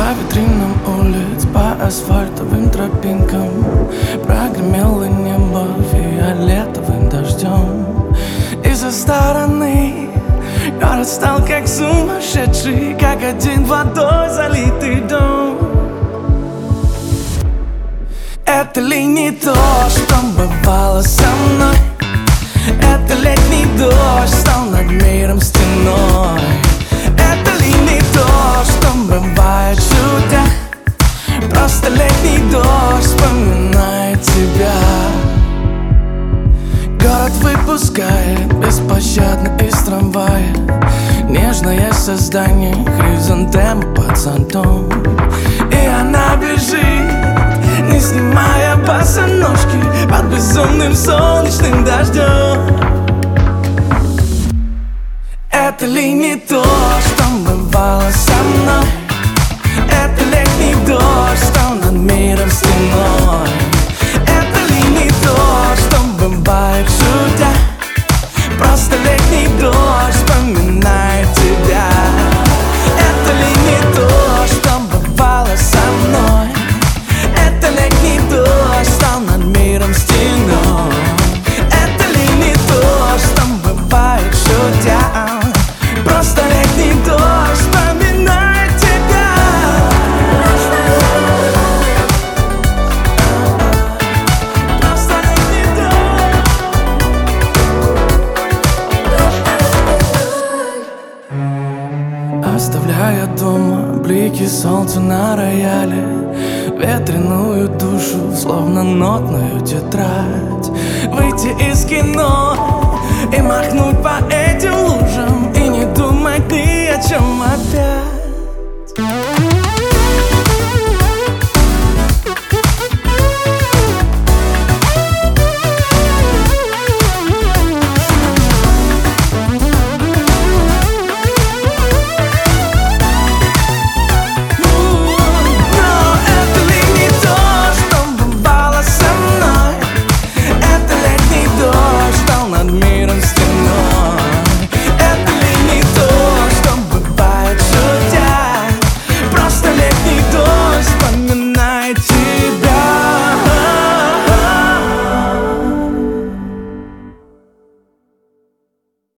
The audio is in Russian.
По витринам улиц, по асфальтовым тропинкам прогремело небо фиолетовым дождем. И со стороны город стал как сумасшедший, как один водой залитый дом. Это ли не то, что бывало со мной? Это летний дождь стал над миром стеной. Это ли не то, что бывает чудо? Просто летний дождь вспоминает тебя. Город выпускает беспощадно из трамвая нежное создание хризантемы под зонтом. И она бежит, не снимая босоножки, под безумным солнечным дождем. Это ли не то, что бывало со мной? Это летний дождь стал над миром стеной. Это ли не то, что бывает чудо? Просто летний дождь вспоминает тебя. Это ли не то, что бывало со мной? Это летний дождь стал над миром стеной. Это ли не то, что бывает чудо? Просто летний дождь вспоминает тебя. Просто летний дождь. Оставляя дома блики солнца на рояле, ветреную душу, словно нотную тетрадь. Выйти из кино и махнуть